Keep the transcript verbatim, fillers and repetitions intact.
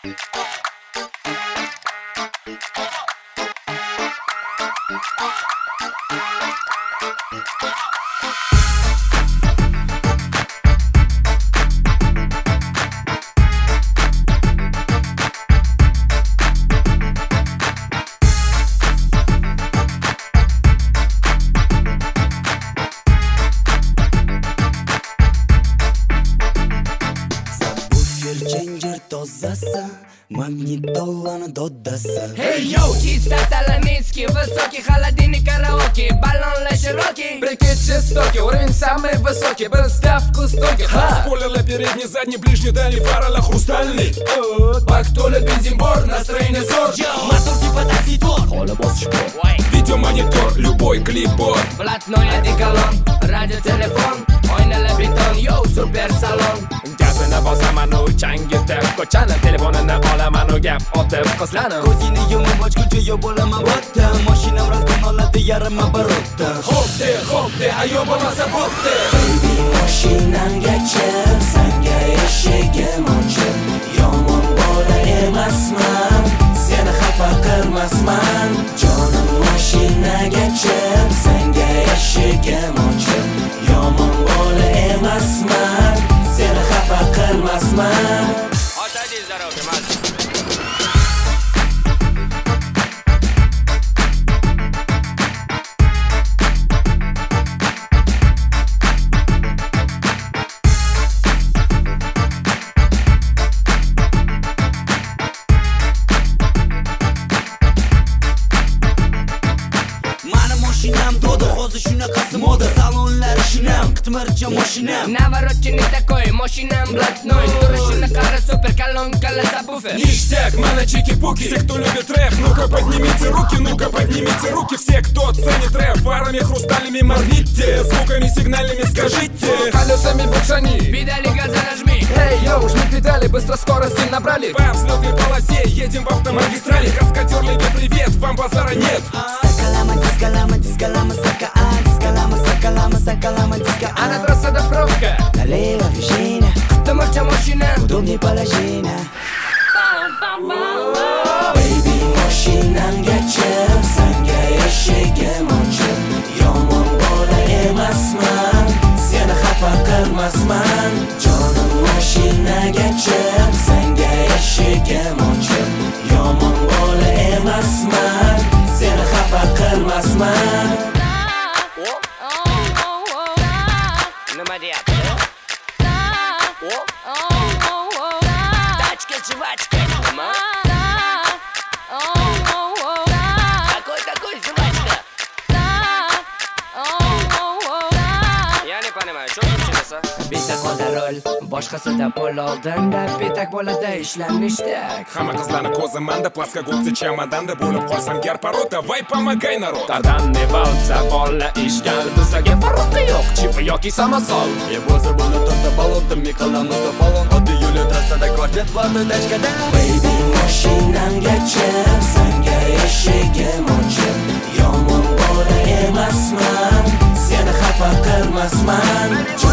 Ginger dozasi, магнитоланы додасы. Hey yo, чисто таланитский, высокий холодильник караоке, баллон широкий, прикид жестокий, уровень самый высокий, быстро вкус тонкий. Спойлеры передний, задний, ближний, дальний, фарала хрустальный. Бактуля, бензинбор, настроение зор. Мотор типа такси-тор, Коля босс шпор. Видеомонитор, любой клипборд. Блатной одеколон, радиотелефон, ойнала бетон, йоу, супер салон. Gazini bosamanu, changitib ko'chani, telefonini olamanu, gap otib qizlarni. ko'zingni yumib ochguncha yo'q bo'laman botta, mashinam razgon oladi yarim оборотda. Hop de, hop de, ayo bo'lmasa bo'pti. Baby, mashinamga chiq, senga eshigim ochiq. Yomon bola emasman, seni xafa qilmasman. Jonim, mashinaga chiq, senga eshigim ochiq. Yomon bola emasman, seni xafa qilmasman. Otadi здоровье, мальчик. Mani mashinam to'da, hozir shunaqasi moda, salonlar shinam, qitmircha mashinam. Наворот не такой, машинам блатной, турышина кара, супер колонка, сабвуфер. Ништяк, мана, чики-пуки. Все, кто любит рэп, ну-ка поднимите руки, ну-ка поднимите руки. Все, кто ценит рэп, фарами хрустальными моргните, звуками сигнальными скажите. Колесами буксани, Педали газа нажми. эй, йоу, жми педали, быстро скорости набрали. По взлетной полосе едем в автомагистрали. Каскадерлиге привет, вам базара нет. Сакалама, дискалама, дискалама, сака, а, дискалама, сакалама, сакалама, диска, А на а. трассада пробка. Налево движение, Томарча машина. удобнее положение. Baby, mashinamga chiq, senga eshigim ochiq. Yomon bola emasman, seni xafa qilmasman. Jonim, mashinaga chiq, senga eshigim ochiq. Yomon bola emasman, seni xafa qilmasman. Nima deyapti? Tachka, jivachka. Nima? Такой, такой, жвачка. Я не понимаю, что случилось? Bitta qoldi rol, boshqasida pul oldinda, betak bo'ladi ishlanishdak. Hamma qizlarni ko'zimanda, плоскогубцы чемоданда bo'lib qolsam gar parod, давай помогай народ. Dadam ne bo'lsa bola ishgal, bizlarga farqi yo'q, chip yoki samosol. E bo'lsa buni to'xta balonda mi qilamiz balon, oddiy yo'l trassada kvartet bordi tashkada. Baby, mashinamga chiq, senga eshigim ochiq. Yomon bola emasman, seni xafa qilmasman.